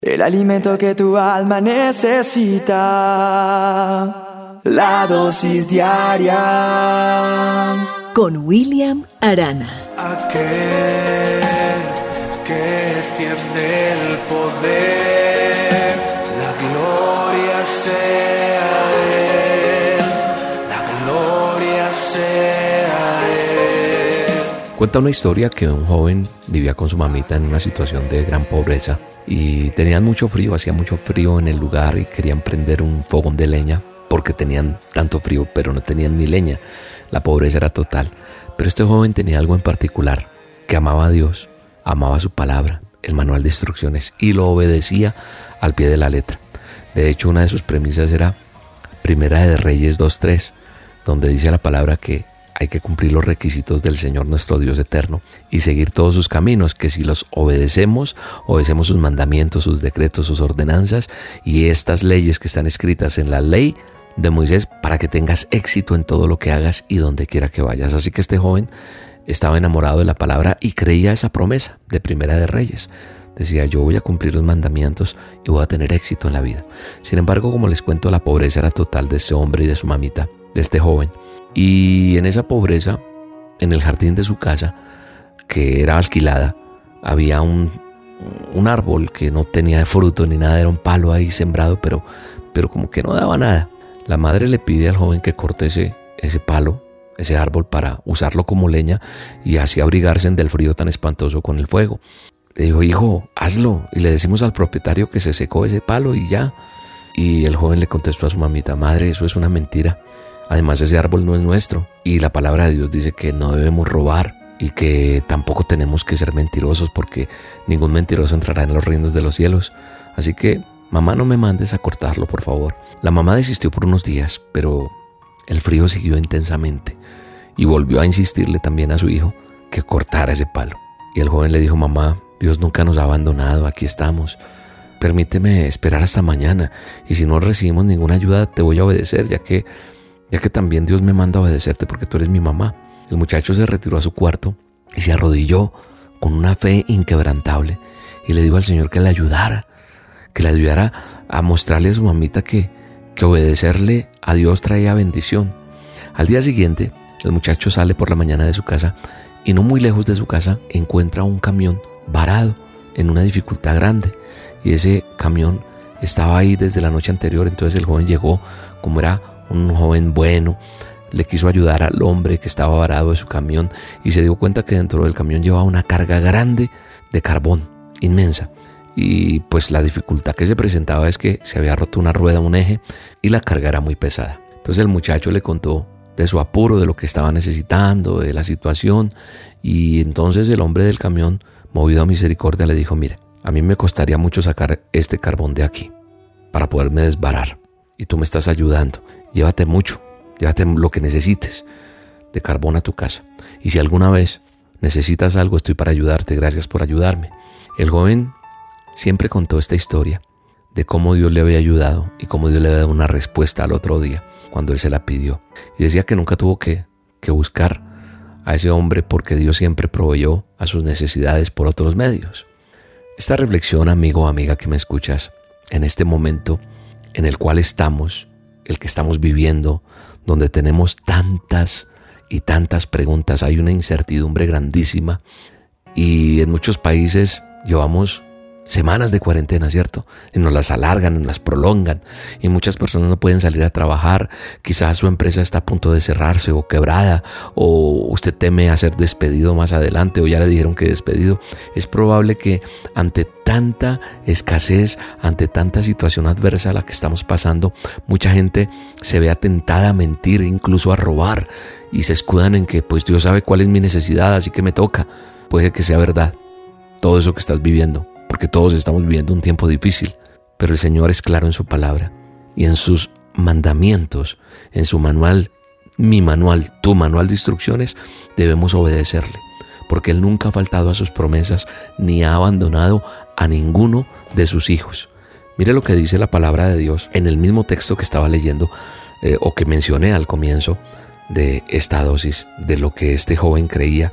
El alimento que tu alma necesita, la dosis diaria. Con William Arana. Aquel que tiene el poder, la gloria sea Él, la gloria sea Él. Cuenta una historia que un joven vivía con su mamita en una situación de gran pobreza y tenían mucho frío, hacía mucho frío en el lugar y querían prender un fogón de leña porque tenían tanto frío, pero no tenían ni leña. La pobreza era total. Pero este joven tenía algo en particular, que amaba a Dios, amaba su palabra, el manual de instrucciones, y lo obedecía al pie de la letra. De hecho, una de sus premisas era Primera de Reyes 2:3, donde dice la palabra que hay que cumplir los requisitos del Señor nuestro Dios eterno y seguir todos sus caminos, que si los obedecemos sus mandamientos, sus decretos, sus ordenanzas y estas leyes que están escritas en la ley de Moisés, para que tengas éxito en todo lo que hagas y donde quiera que vayas. Así que este joven estaba enamorado de la palabra y creía esa promesa de Primera de Reyes. Decía, yo voy a cumplir los mandamientos y voy a tener éxito en la vida. Sin embargo, como les cuento, la pobreza era total de este hombre y de su mamita, de este joven. Y en esa pobreza, en el jardín de su casa, que era alquilada, había un árbol que no tenía fruto ni nada, era un palo ahí sembrado, pero como que no daba nada. La madre le pide al joven que corte ese palo, ese árbol, para usarlo como leña y así abrigarse del frío tan espantoso con el fuego. Le dijo, hijo, hazlo, y le decimos al propietario que se secó ese palo y ya. Y el joven le contestó a su mamita, madre, eso es una mentira. Además, ese árbol no es nuestro y la palabra de Dios dice que no debemos robar y que tampoco tenemos que ser mentirosos porque ningún mentiroso entrará en los reinos de los cielos. Así que, mamá, no me mandes a cortarlo, por favor. La mamá desistió por unos días, pero el frío siguió intensamente y volvió a insistirle también a su hijo que cortara ese palo. Y el joven le dijo, mamá, Dios nunca nos ha abandonado, aquí estamos. Permíteme esperar hasta mañana y si no recibimos ninguna ayuda te voy a obedecer, ya que también Dios me manda a obedecerte porque tú eres mi mamá. El muchacho se retiró a su cuarto y se arrodilló con una fe inquebrantable y le dijo al Señor que le ayudara a mostrarle a su mamita que obedecerle a Dios traía bendición. Al día siguiente, el muchacho sale por la mañana de su casa y no muy lejos de su casa encuentra un camión varado en una dificultad grande y ese camión estaba ahí desde la noche anterior. Entonces el joven llegó, como era un joven bueno, le quiso ayudar al hombre que estaba varado de su camión y se dio cuenta que dentro del camión llevaba una carga grande de carbón, inmensa. Y pues la dificultad que se presentaba es que se había roto una rueda, un eje, y la carga era muy pesada. Entonces el muchacho le contó de su apuro, de lo que estaba necesitando, de la situación, y entonces el hombre del camión, movido a misericordia, le dijo, mire, a mí me costaría mucho sacar este carbón de aquí para poderme desbarar, y tú me estás ayudando. Llévate lo que necesites de carbón a tu casa. Y si alguna vez necesitas algo, estoy para ayudarte. Gracias por ayudarme. El joven siempre contó esta historia de cómo Dios le había ayudado y cómo Dios le había dado una respuesta al otro día cuando él se la pidió. Y decía que nunca tuvo que buscar a ese hombre porque Dios siempre proveyó a sus necesidades por otros medios. Esta reflexión, amigo o amiga que me escuchas, en este momento en el cual estamos, el que estamos viviendo, donde tenemos tantas y tantas preguntas, hay una incertidumbre grandísima y en muchos países llevamos semanas de cuarentena, ¿cierto? Y nos las alargan, nos las prolongan y muchas personas no pueden salir a trabajar. Quizás su empresa está a punto de cerrarse o quebrada, o usted teme a ser despedido más adelante, o ya le dijeron que despedido. Es probable que ante tanta escasez, ante tanta situación adversa a la que estamos pasando, mucha gente se vea tentada a mentir, incluso a robar, y se escudan en que pues Dios sabe cuál es mi necesidad, así que me toca. Puede que sea verdad todo eso que estás viviendo, porque todos estamos viviendo un tiempo difícil, pero el Señor es claro en su palabra y en sus mandamientos, en su manual, mi manual, tu manual de instrucciones. Debemos obedecerle, porque Él nunca ha faltado a sus promesas ni ha abandonado a ninguno de sus hijos. Mire lo que dice la palabra de Dios en el mismo texto que estaba leyendo o que mencioné al comienzo de esta dosis, de lo que este joven creía.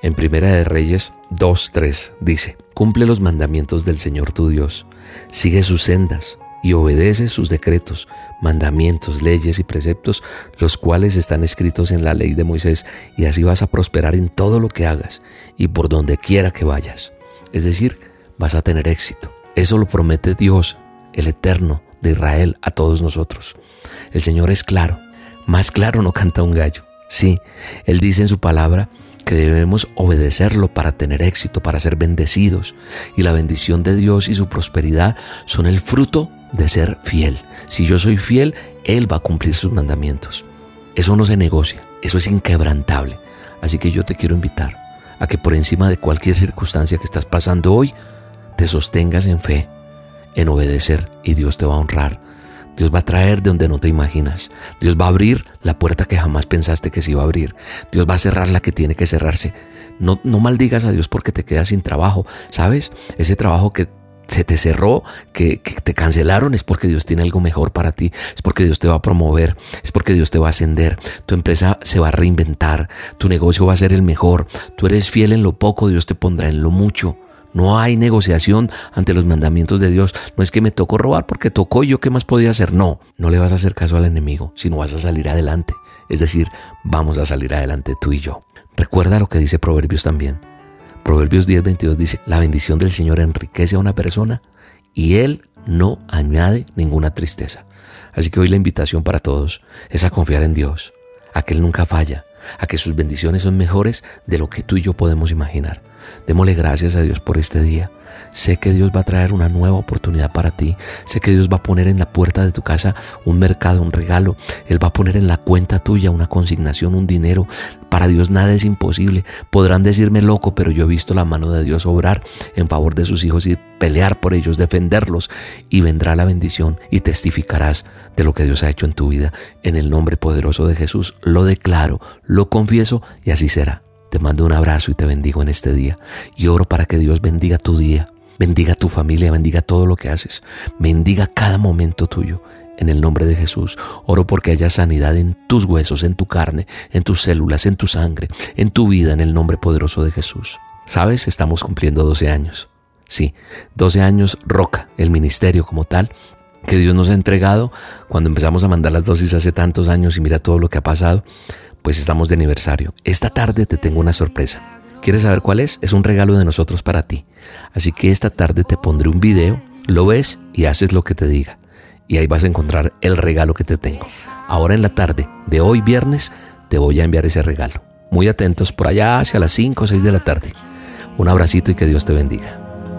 En Primera de Reyes 2:3 dice: cumple los mandamientos del Señor tu Dios, sigue sus sendas y obedece sus decretos, mandamientos, leyes y preceptos, los cuales están escritos en la ley de Moisés, y así vas a prosperar en todo lo que hagas y por donde quiera que vayas. Es decir, vas a tener éxito. Eso lo promete Dios, el Eterno de Israel, a todos nosotros. El Señor es claro, más claro no canta un gallo. Sí, Él dice en su palabra que debemos obedecerlo para tener éxito, para ser bendecidos. Y la bendición de Dios y su prosperidad son el fruto de ser fiel. Si yo soy fiel, Él va a cumplir sus mandamientos. Eso no se negocia, eso es inquebrantable. Así que yo te quiero invitar a que por encima de cualquier circunstancia que estás pasando hoy, te sostengas en fe, en obedecer, y Dios te va a honrar. Dios va a traer de donde no te imaginas. Dios va a abrir la puerta que jamás pensaste que se iba a abrir. Dios va a cerrar la que tiene que cerrarse. No maldigas a Dios porque te quedas sin trabajo. ¿Sabes? Ese trabajo que se te cerró, que te cancelaron, es porque Dios tiene algo mejor para ti. Es porque Dios te va a promover. Es porque Dios te va a ascender. Tu empresa se va a reinventar. Tu negocio va a ser el mejor. Tú eres fiel en lo poco, Dios te pondrá en lo mucho. No hay negociación ante los mandamientos de Dios. No es que me tocó robar porque tocó, yo qué más podía hacer. No le vas a hacer caso al enemigo, sino vas a salir adelante. Es decir, vamos a salir adelante tú y yo. Recuerda lo que dice Proverbios también. Proverbios 10:22 dice: la bendición del Señor enriquece a una persona y Él no añade ninguna tristeza. Así que hoy la invitación para todos es a confiar en Dios, a que Él nunca falla, a que sus bendiciones son mejores de lo que tú y yo podemos imaginar. Démosle gracias a Dios por este día. Sé que Dios va a traer una nueva oportunidad para ti. Sé que Dios va a poner en la puerta de tu casa un mercado, un regalo. Él va a poner en la cuenta tuya una consignación, un dinero. Para Dios nada es imposible. Podrán decirme loco, pero yo he visto la mano de Dios obrar en favor de sus hijos y pelear por ellos, defenderlos. Y vendrá la bendición y testificarás de lo que Dios ha hecho en tu vida. En el nombre poderoso de Jesús lo declaro, lo confieso y así será. Te mando un abrazo y te bendigo en este día. Y oro para que Dios bendiga tu día, bendiga tu familia, bendiga todo lo que haces. Bendiga cada momento tuyo. En el nombre de Jesús, oro porque haya sanidad en tus huesos, en tu carne, en tus células, en tu sangre, en tu vida, en el nombre poderoso de Jesús. ¿Sabes? Estamos cumpliendo 12 años. Sí, 12 años Roca, el ministerio como tal, que Dios nos ha entregado cuando empezamos a mandar las dosis hace tantos años, y mira todo lo que ha pasado. Pues estamos de aniversario. Esta tarde te tengo una sorpresa. ¿Quieres saber cuál es? Es un regalo de nosotros para ti. Así que esta tarde te pondré un video, lo ves y haces lo que te diga. Y ahí vas a encontrar el regalo que te tengo. Ahora en la tarde de hoy viernes te voy a enviar ese regalo. Muy atentos, por allá hacia las 5 o 6 de la tarde. Un abracito y que Dios te bendiga.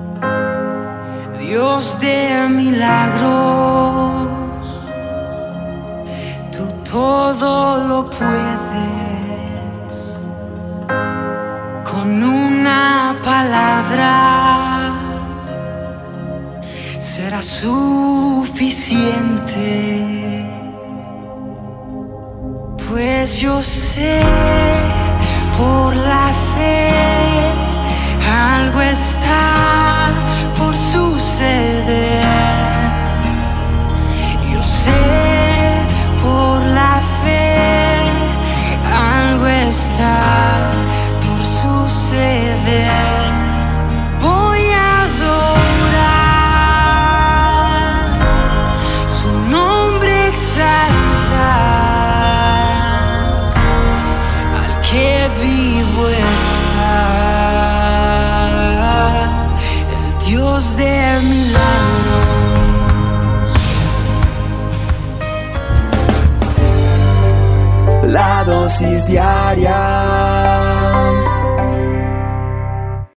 Dios de milagros, tú todo lo puedes. Con una palabra será suficiente. Pues yo sé por la fe algo está por suceder. Yo sé por la fe algo está por suceder. Voy a adorar su nombre, exaltar al que vivo está, el Dios de milagros. La dosis diaria